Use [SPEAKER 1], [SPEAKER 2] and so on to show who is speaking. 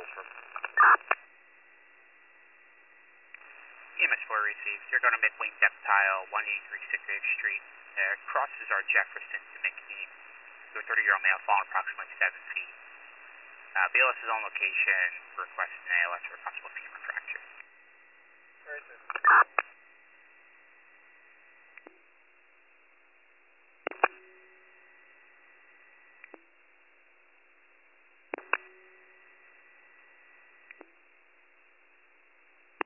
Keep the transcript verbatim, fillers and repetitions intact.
[SPEAKER 1] Westbrook. E M S four receives. You're going to midwing depth tile, one eight three six eighth Street. Uh, crosses our Jefferson to McKean. To a thirty-year-old male fallen approximately seven feet. Uh, B L S is on location, requesting an A L S for a possible femur.